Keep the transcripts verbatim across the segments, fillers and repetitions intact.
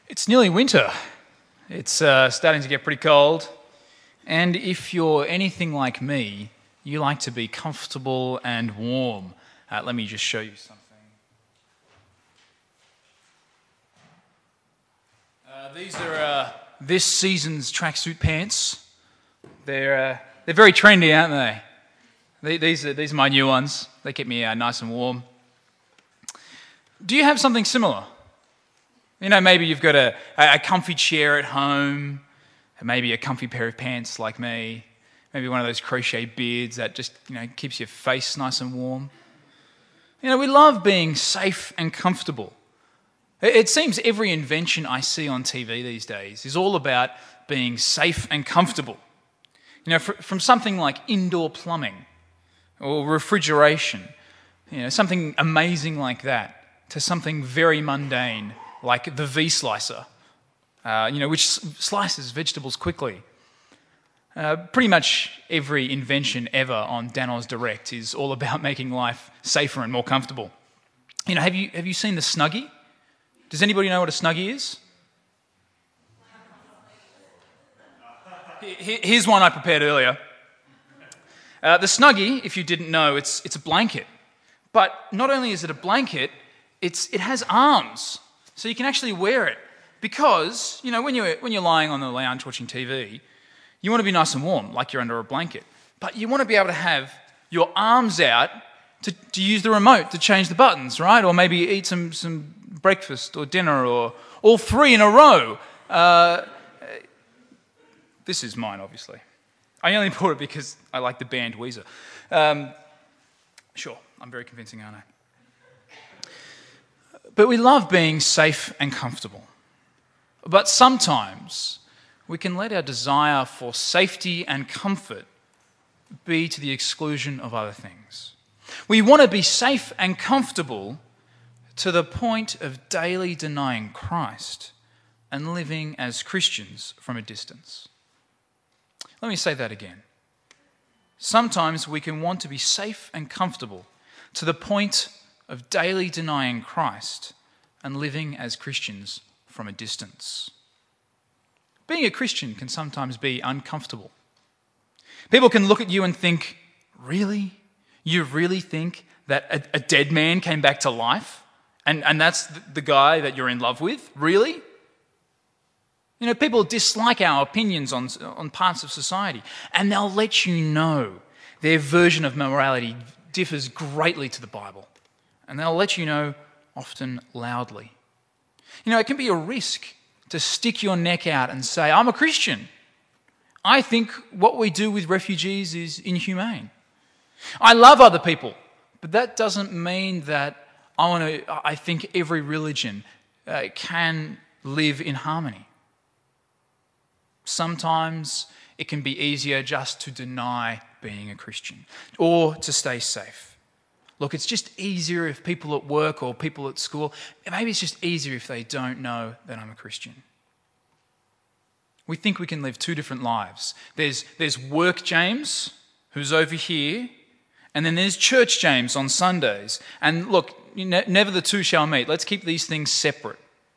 It's nearly winter. It's uh, starting to get pretty cold. And if you're anything like me, you like to be comfortable and warm. Uh, let me just show you something. Uh, these are uh, this season's tracksuit pants. They're uh, they're very trendy, aren't they? they these are these are my new ones. They keep me uh, nice and warm. Do you have something similar? You know, maybe you've got a, a comfy chair at home, maybe a comfy pair of pants like me, maybe one of those crochet beards that just, you know, keeps your face nice and warm. You know, we love being safe and comfortable. It seems every invention I see on T V these days is all about being safe and comfortable. You know, from something like indoor plumbing or refrigeration, you know, something amazing like that, to something very mundane like the V-slicer, uh, you know, which slices vegetables quickly. Uh, pretty much every invention ever on Danos Direct is all about making life safer and more comfortable. You know, have you have you seen the Snuggie? Does anybody know what a Snuggie is? Here's one I prepared earlier. Uh, the Snuggie, if you didn't know, it's it's a blanket. But not only is it a blanket, it's it has arms. So you can actually wear it, because, you know, when you're, when you're lying on the lounge watching T V, you want to be nice and warm, like you're under a blanket. But you want to be able to have your arms out to, to use the remote to change the buttons, right? Or maybe eat some, some breakfast or dinner, or all three in a row. Uh, this is mine, obviously. I only bought it because I like the band Weezer. Um, sure, I'm very convincing, aren't I? But we love being safe and comfortable. But sometimes we can let our desire for safety and comfort be to the exclusion of other things. We want to be safe and comfortable to the point of daily denying Christ and living as Christians from a distance. Let me say that again. Sometimes we can want to be safe and comfortable to the point of daily denying Christ and living as Christians from a distance. Being a Christian can sometimes be uncomfortable. People can look at you and think, really? You really think that a, a dead man came back to life? And, and that's the guy that you're in love with? Really? You know, people dislike our opinions on, on parts of society, and they'll let you know their version of morality differs greatly to the Bible. And they'll let you know often loudly. You know, it can be a risk to stick your neck out and say, I'm a Christian. I think what we do with refugees is inhumane. I love other people, but that doesn't mean that I want to. I think every religion uh, can live in harmony. Sometimes it can be easier just to deny being a Christian or to stay safe. Look, it's just easier if people at work or people at school, maybe it's just easier if they don't know that I'm a Christian. We think we can live two different lives. There's, there's work James, who's over here, and then there's church James on Sundays. And look, never the two shall meet. Let's keep these things separate.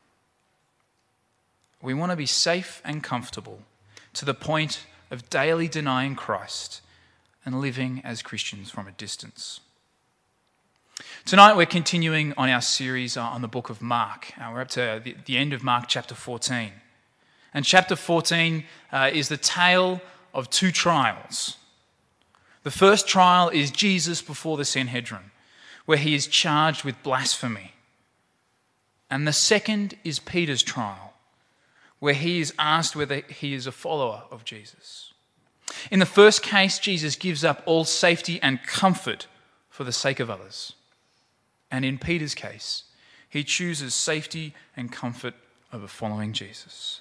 We want to be safe and comfortable to the point of daily denying Christ and living as Christians from a distance. Tonight we're continuing on our series on the book of Mark. Uh, we're up to the, the end of Mark chapter fourteen. And chapter fourteen uh, is the tale of two trials. The first trial is Jesus before the Sanhedrin, where he is charged with blasphemy. And the second is Peter's trial, where he is asked whether he is a follower of Jesus. In the first case, Jesus gives up all safety and comfort for the sake of others. And in Peter's case, he chooses safety and comfort over following Jesus.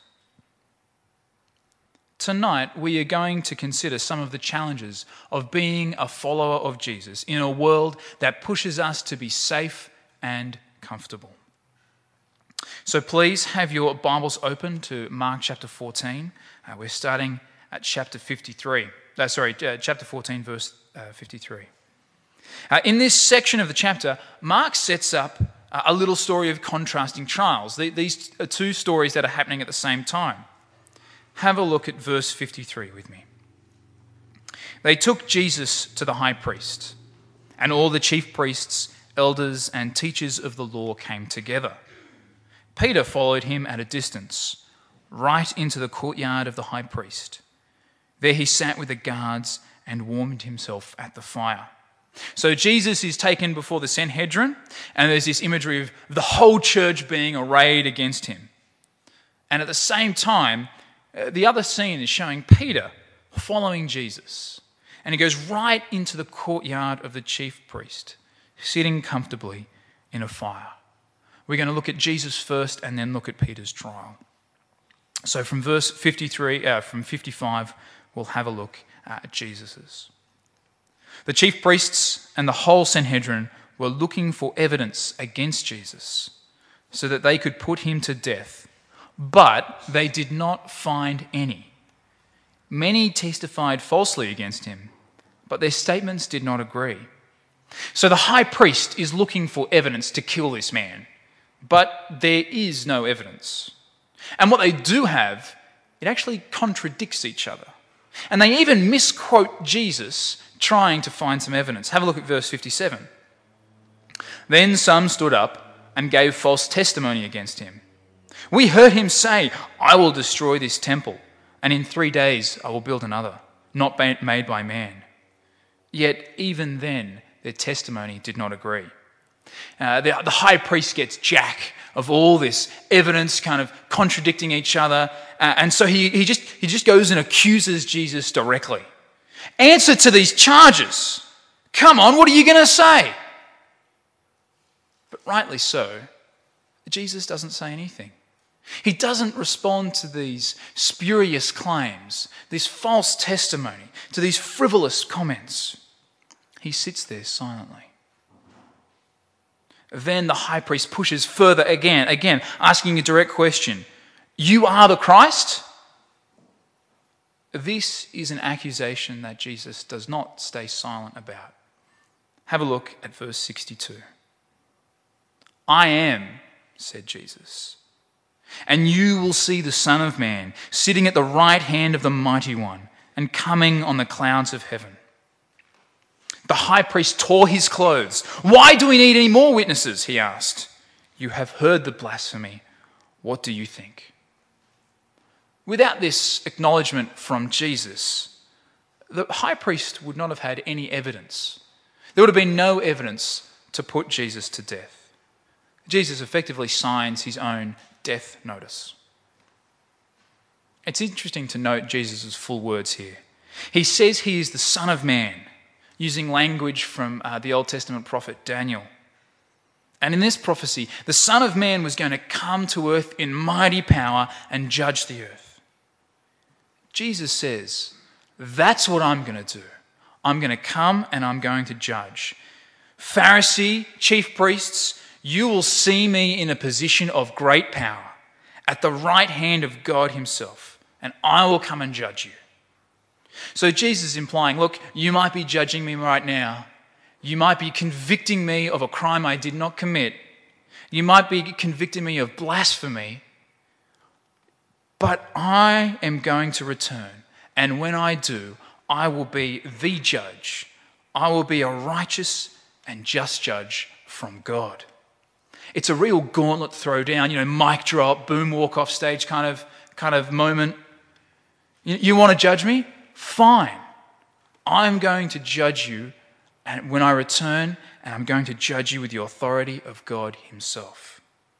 Tonight, we are going to consider some of the challenges of being a follower of Jesus in a world that pushes us to be safe and comfortable. So please have your Bibles open to Mark chapter fourteen. Uh, we're starting at chapter fifty-three. Uh, sorry, uh, chapter fourteen, verse uh, fifty-three. Uh, in this section of the chapter, Mark sets up a little story of contrasting trials. These are two stories that are happening at the same time. Have a look at verse fifty-three with me. They took Jesus to the high priest, and all the chief priests, elders, and teachers of the law came together. Peter followed him at a distance, right into the courtyard of the high priest. There he sat with the guards and warmed himself at the fire. So Jesus is taken before the Sanhedrin, and there's this imagery of the whole church being arrayed against him. And at the same time, the other scene is showing Peter following Jesus. And he goes right into the courtyard of the chief priest, sitting comfortably in a fire. We're going to look at Jesus first and then look at Peter's trial. So from verse fifty-three, uh, from fifty-five, we'll have a look at Jesus's. The chief priests and the whole Sanhedrin were looking for evidence against Jesus so that they could put him to death, but they did not find any. Many testified falsely against him, but their statements did not agree. So the high priest is looking for evidence to kill this man, but there is no evidence. And what they do have, it actually contradicts each other. And they even misquote Jesus trying to find some evidence. Have a look at verse fifty-seven. Then some stood up and gave false testimony against him. We heard him say, I will destroy this temple, and in three days I will build another, not made by man. Yet even then their testimony did not agree. Uh, the, the high priest gets jack of all this evidence kind of contradicting each other. Uh, and so he, he, just, he just goes and accuses Jesus directly. Answer to these charges. Come on, what are you going to say? But rightly so, Jesus doesn't say anything. He doesn't respond to these spurious claims, this false testimony, to these frivolous comments. He sits there silently. Then the high priest pushes further again, again, asking a direct question. You are the Christ? This is an accusation that Jesus does not stay silent about. Have a look at verse sixty-two. I am, said Jesus, and you will see the Son of Man sitting at the right hand of the Mighty One and coming on the clouds of heaven. The high priest tore his clothes. Why do we need any more witnesses? He asked. You have heard the blasphemy. What do you think? Without this acknowledgement from Jesus, the high priest would not have had any evidence. There would have been no evidence to put Jesus to death. Jesus effectively signs his own death notice. It's interesting to note Jesus' full words here. He says he is the Son of Man, using language from uh, the Old Testament prophet Daniel. And in this prophecy, the Son of Man was going to come to earth in mighty power and judge the earth. Jesus says, that's what I'm going to do. I'm going to come and I'm going to judge. Pharisee, chief priests, you will see me in a position of great power at the right hand of God himself, and I will come and judge you. So Jesus is implying, look, you might be judging me right now. You might be convicting me of a crime I did not commit. You might be convicting me of blasphemy. But I am going to return. And when I do, I will be the judge. I will be a righteous and just judge from God. It's a real gauntlet throwdown, you know, mic drop, boom, walk off stage kind of, kind of moment. You, you want to judge me? Fine. I'm going to judge you and when I return, and I'm going to judge you with the authority of God himself.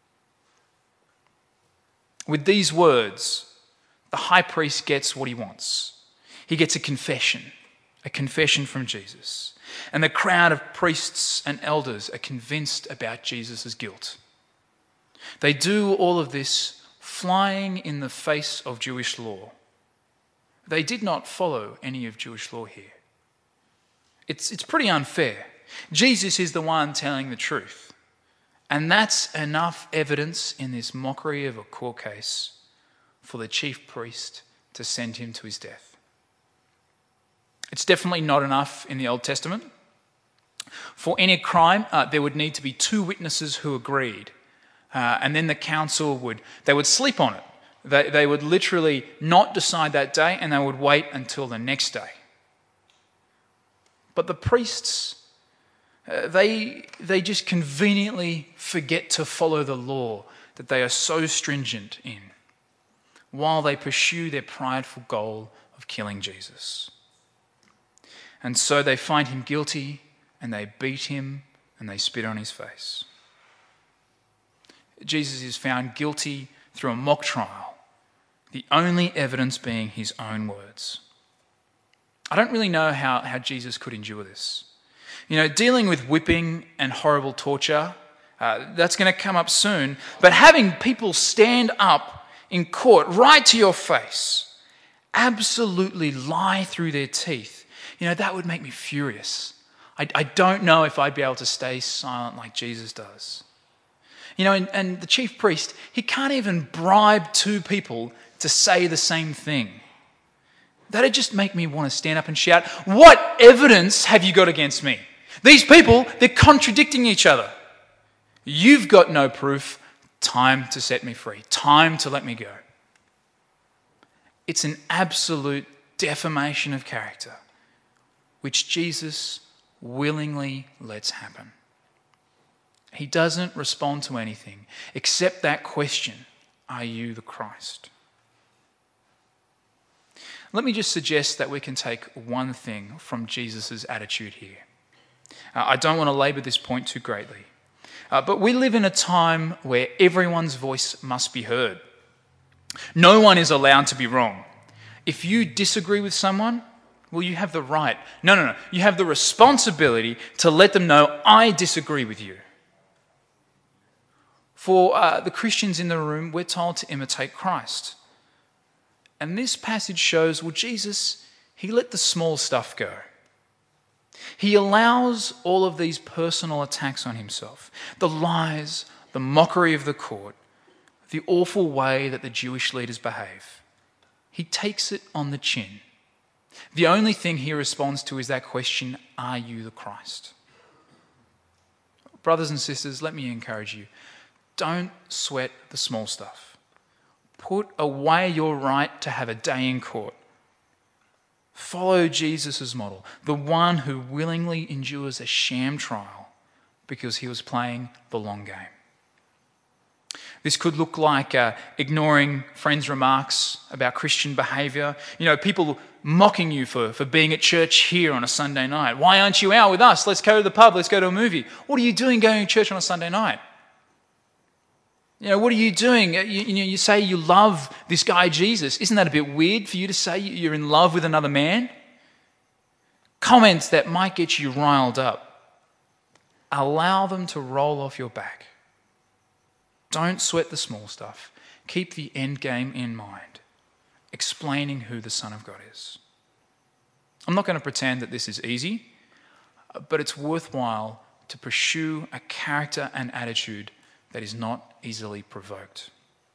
With these words, the high priest gets what he wants. He gets a confession, a confession from Jesus. And the crowd of priests and elders are convinced about Jesus' guilt. They do all of this flying in the face of Jewish law. They did not follow any of Jewish law here. It's, it's pretty unfair. Jesus is the one telling the truth. And that's enough evidence in this mockery of a court case for the chief priest to send him to his death. It's definitely not enough in the Old Testament. For any crime, uh, there would need to be two witnesses who agreed. Uh, and then the council would, they would sleep on it. They, they would literally not decide that day, and they would wait until the next day. But the priests, uh, they, they just conveniently forget to follow the law that they are so stringent in, while they pursue their prideful goal of killing Jesus. And so they find him guilty, and they beat him, and they spit on his face. Jesus is found guilty through a mock trial, the only evidence being his own words. I don't really know how, how Jesus could endure this. You know, dealing with whipping and horrible torture, uh, that's going to come up soon, but having people stand up in court right to your face, absolutely lie through their teeth, you know, that would make me furious. I, I don't know if I'd be able to stay silent like Jesus does. You know, and, and the chief priest, he can't even bribe two people to say the same thing. That'd just make me want to stand up and shout, "What evidence have you got against me? These people, they're contradicting each other. You've got no proof. Time to set me free. Time to let me go." It's an absolute defamation of character, which Jesus willingly lets happen. He doesn't respond to anything except that question, "Are you the Christ?" Let me just suggest that we can take one thing from Jesus' attitude here. Uh, I don't want to labour this point too greatly, uh, but we live in a time where everyone's voice must be heard. No one is allowed to be wrong. If you disagree with someone, well, you have the right. No, no, no. You have the responsibility to let them know, "I disagree with you." For uh, the Christians in the room, we're told to imitate Christ. And this passage shows, well, Jesus, he let the small stuff go. He allows all of these personal attacks on himself, the lies, the mockery of the court, the awful way that the Jewish leaders behave. He takes it on the chin. The only thing he responds to is that question, "Are you the Christ?" Brothers and sisters, let me encourage you. Don't sweat the small stuff. Put away your right to have a day in court. Follow Jesus' model, the one who willingly endures a sham trial because he was playing the long game. This could look like uh, ignoring friends' remarks about Christian behaviour. You know, people mocking you for, for being at church here on a Sunday night. "Why aren't you out with us? Let's go to the pub, let's go to a movie." What are you doing going to church on a Sunday night? You know, what are you doing? You, you, know, you say you love this guy Jesus. Isn't that a bit weird for you to say you're in love with another man? Comments that might get you riled up. Allow them to roll off your back. Don't sweat the small stuff. Keep the end game in mind, explaining who the Son of God is. I'm not going to pretend that this is easy, but it's worthwhile to pursue a character and attitude that is not easily provoked.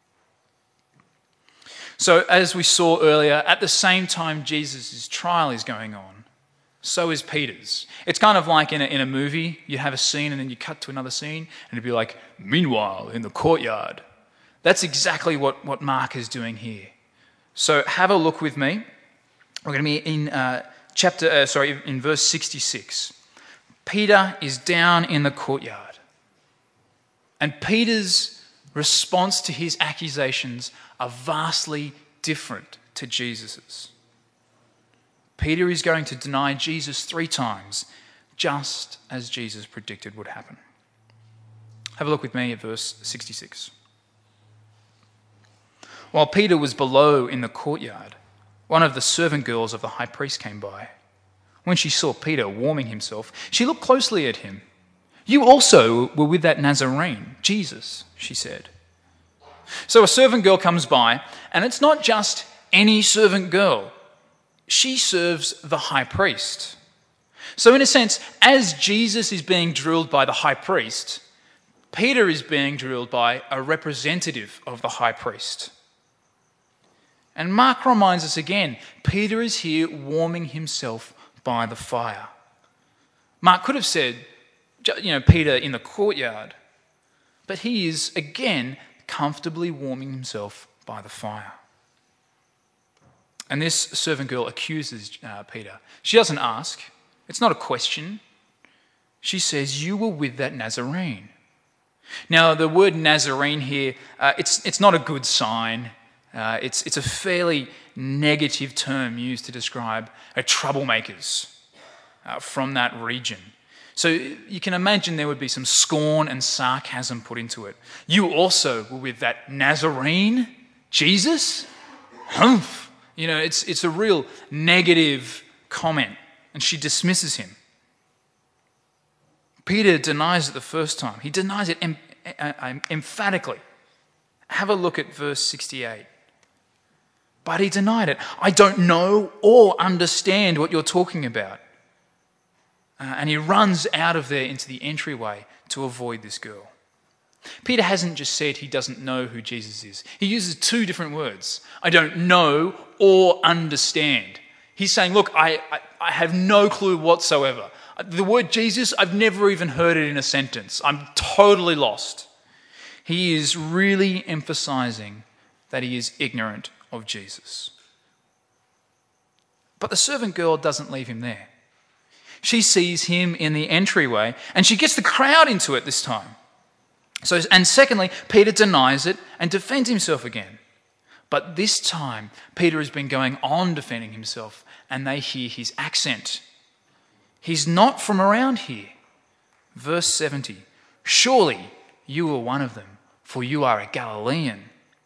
So, as we saw earlier, at the same time Jesus' trial is going on, so is Peter's. It's kind of like in a, in a movie, you have a scene and then you cut to another scene, and it'd be like, "Meanwhile, in the courtyard." That's exactly what, what Mark is doing here. So, have a look with me. We're going to be in uh, chapter, uh, sorry, in verse sixty-six. Peter is down in the courtyard. And Peter's response to his accusations are vastly different to Jesus's. Peter is going to deny Jesus three times, just as Jesus predicted would happen. Have a look with me at verse sixty-six. While Peter was below in the courtyard, one of the servant girls of the high priest came by. When she saw Peter warming himself, she looked closely at him. "You also were with that Nazarene, Jesus," she said. So a servant girl comes by, and it's not just any servant girl. She serves the high priest. So in a sense, as Jesus is being drilled by the high priest, Peter is being drilled by a representative of the high priest. And Mark reminds us again, Peter is here warming himself by the fire. Mark could have said, you know, Peter in the courtyard, but he is again comfortably warming himself by the fire. And this servant girl accuses uh, Peter. She doesn't ask. It's not a question. She says, "You were with that Nazarene." Now, the word Nazarene here, uh, it's it's not a good sign. Uh, it's it's a fairly negative term used to describe uh, troublemakers uh, from that region. So you can imagine there would be some scorn and sarcasm put into it. "You also were with that Nazarene, Jesus? Humph!" You know, it's it's a real negative comment, and she dismisses him. Peter denies it the first time. He denies it em- em- emphatically. Have a look at verse sixty-eight. But he denied it. "I don't know or understand what you're talking about." Uh, and he runs out of there into the entryway to avoid this girl. Peter hasn't just said he doesn't know who Jesus is. He uses two different words. "I don't know" or "understand." He's saying, look, I, I, I have no clue whatsoever. The word Jesus, I've never even heard it in a sentence. I'm totally lost. He is really emphasizing that he is ignorant of Jesus. But the servant girl doesn't leave him there. She sees him in the entryway and she gets the crowd into it this time. So, and secondly, Peter denies it and defends himself again. But this time, Peter has been going on defending himself and they hear his accent. He's not from around here. Verse seventy, "Surely you are one of them, for you are a Galilean."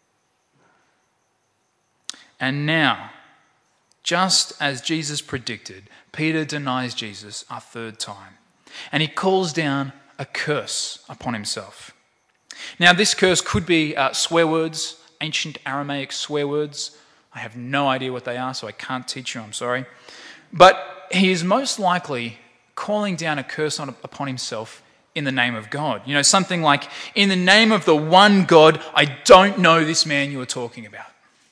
And now, just as Jesus predicted, Peter denies Jesus a third time. And he calls down a curse upon himself. Now, this curse could be uh, swear words, ancient Aramaic swear words. I have no idea what they are, so I can't teach you, I'm sorry. But he is most likely calling down a curse on, upon himself in the name of God. You know, something like, "In the name of the one God, I don't know this man you are talking about."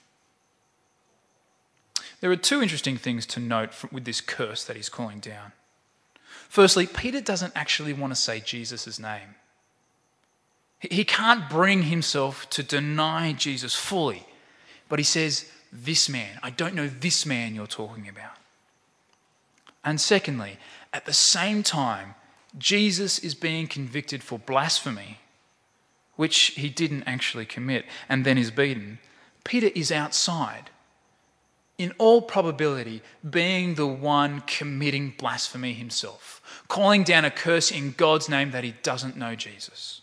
There are two interesting things to note with this curse that he's calling down. Firstly, Peter doesn't actually want to say Jesus' name. He can't bring himself to deny Jesus fully, but he says, "This man, I don't know this man you're talking about." And secondly, at the same time, Jesus is being convicted for blasphemy, which he didn't actually commit, and then is beaten. Peter is outside, in all probability, being the one committing blasphemy himself, calling down a curse in God's name that he doesn't know Jesus.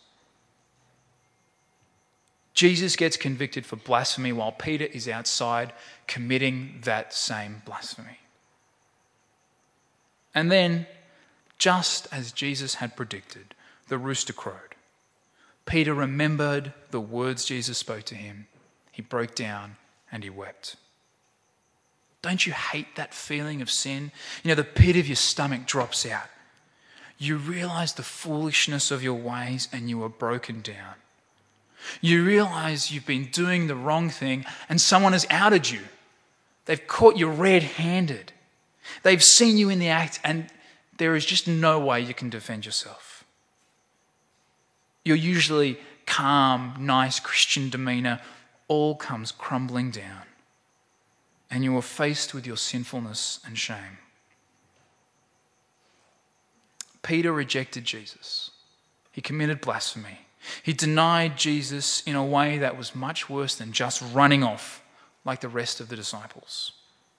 Jesus gets convicted for blasphemy while Peter is outside committing that same blasphemy. And then, just as Jesus had predicted, the rooster crowed. Peter remembered the words Jesus spoke to him. He broke down and he wept. Don't you hate that feeling of sin? You know, the pit of your stomach drops out. You realize the foolishness of your ways and you are broken down. You realize you've been doing the wrong thing and someone has outed you. They've caught you red-handed. They've seen you in the act and there is just no way you can defend yourself. Your usually calm, nice Christian demeanor all comes crumbling down and you are faced with your sinfulness and shame. Peter rejected Jesus. He committed blasphemy. He denied Jesus in a way that was much worse than just running off like the rest of the disciples.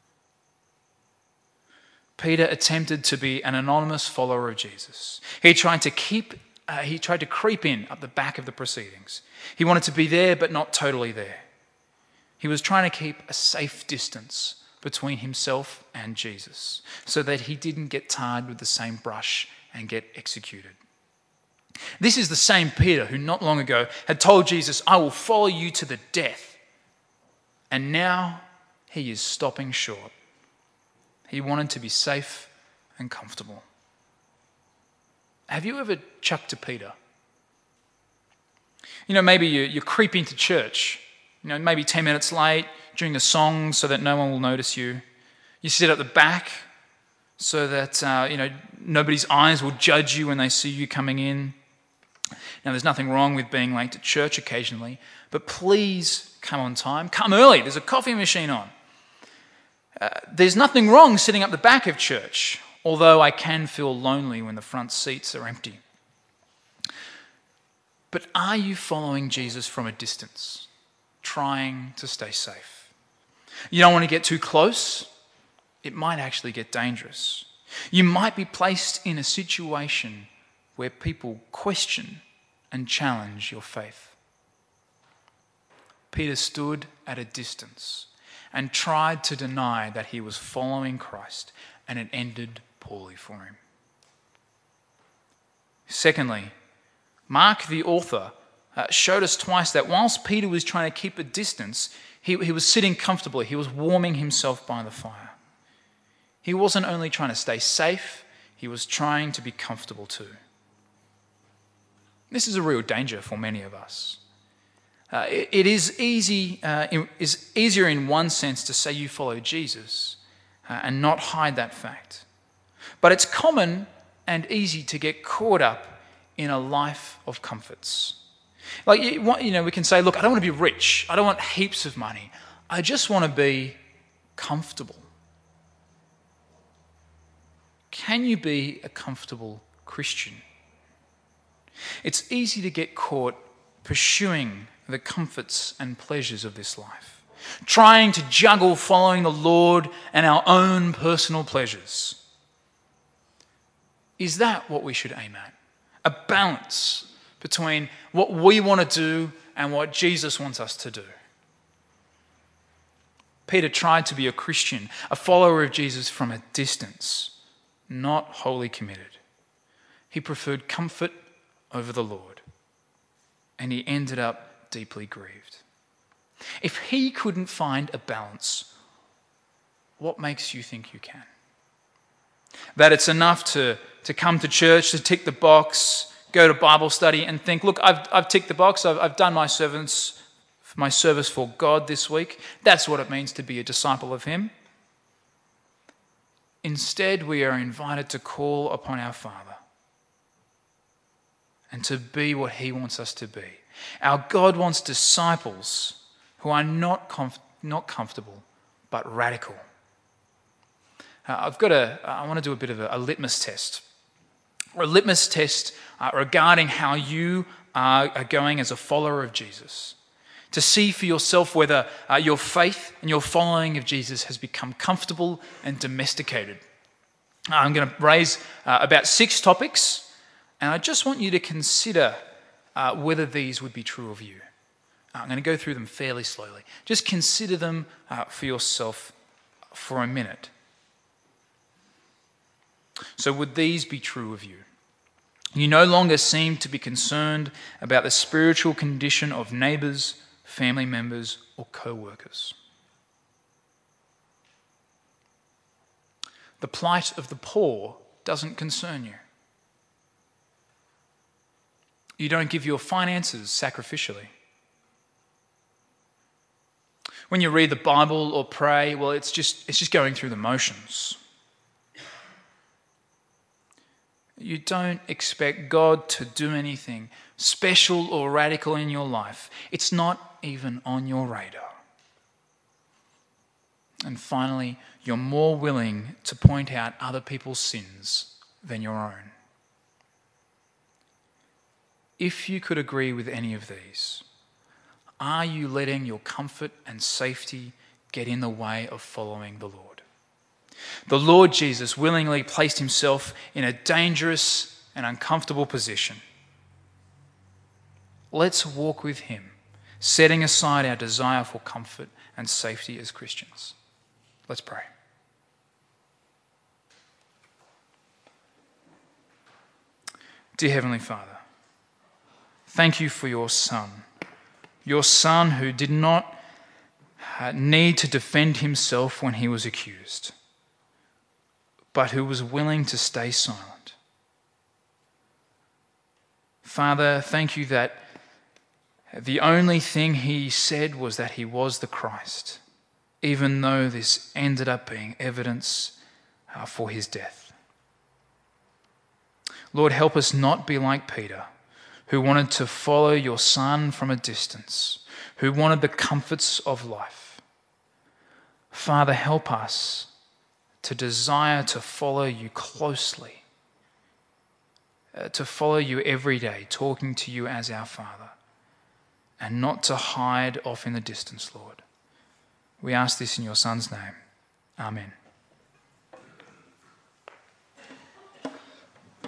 Peter attempted to be an anonymous follower of Jesus. He tried to keep, uh, he tried to creep in at the back of the proceedings. He wanted to be there, but not totally there. He was trying to keep a safe distance between himself and Jesus so that he didn't get tarred with the same brush and get executed. This is the same Peter who not long ago had told Jesus, "I will follow you to the death." And now he is stopping short. He wanted to be safe and comfortable. Have you ever chucked to Peter? You know, maybe you, you creep into church, you know, maybe ten minutes late during the song so that no one will notice you. You sit at the back, so that uh, you know nobody's eyes will judge you when they see you coming in. Now, there's nothing wrong with being late to church occasionally, but please come on time. Come early. There's a coffee machine on. Uh, there's nothing wrong sitting up the back of church, although I can feel lonely when the front seats are empty. But are you following Jesus from a distance, trying to stay safe? You don't want to get too close. It might actually get dangerous. You might be placed in a situation where people question and challenge your faith. Peter stood at a distance and tried to deny that he was following Christ, and it ended poorly for him. Secondly, Mark, the author, uh, showed us twice that whilst Peter was trying to keep a distance, he, he was sitting comfortably. He was warming himself by the fire. He wasn't only trying to stay safe, he was trying to be comfortable too. This is a real danger for many of us. Uh, it, it is easy, uh, it is easier in one sense to say you follow Jesus uh, and not hide that fact. But it's common and easy to get caught up in a life of comforts. Like, you know, we can say, look, I don't want to be rich. I don't want heaps of money. I just want to be comfortable. Can you be a comfortable Christian? It's easy to get caught pursuing the comforts and pleasures of this life, trying to juggle following the Lord and our own personal pleasures. Is that what we should aim at? A balance between what we want to do and what Jesus wants us to do. Peter tried to be a Christian, a follower of Jesus from a distance, not wholly committed. He preferred comfort over the Lord, and he ended up deeply grieved. If he couldn't find a balance, what makes you think you can? That it's enough to, to come to church, to tick the box, go to Bible study and think, look, I've, I've ticked the box, I've, I've done my servants, my service for God this week. That's what it means to be a disciple of him. Instead, we are invited to call upon our Father and to be what he wants us to be. Our God wants disciples who are not comf- not comfortable, but radical. Uh, I've got a, I want to do a bit of a, a litmus test. Or a litmus test uh, regarding how you are, are going as a follower of Jesus. To see for yourself whether uh, your faith and your following of Jesus has become comfortable and domesticated. Uh, I'm going to raise uh, about six topics, and I just want you to consider uh, whether these would be true of you. Uh, I'm going to go through them fairly slowly. Just consider them uh, for yourself for a minute. So would these be true of you? You no longer seem to be concerned about the spiritual condition of neighbours, family members, or co-workers. The plight of the poor doesn't concern you. You don't give your finances sacrificially. When you read the Bible or pray, well, it's just it's just going through the motions. You don't expect God to do anything special or radical in your life. It's not even on your radar. And finally, you're more willing to point out other people's sins than your own. If you could agree with any of these, are you letting your comfort and safety get in the way of following the Lord? The Lord Jesus willingly placed himself in a dangerous and uncomfortable position. Let's walk with him, setting aside our desire for comfort and safety as Christians. Let's pray. Dear Heavenly Father, thank you for your Son, your Son who did not need to defend himself when he was accused, but who was willing to stay silent. Father, thank you that the only thing he said was that he was the Christ, even though this ended up being evidence uh, for his death. Lord, help us not be like Peter, who wanted to follow your Son from a distance, who wanted the comforts of life. Father, help us to desire to follow you closely, uh, to follow you every day, talking to you as our Father, and not to hide off in the distance, Lord. We ask this in your Son's name. Amen.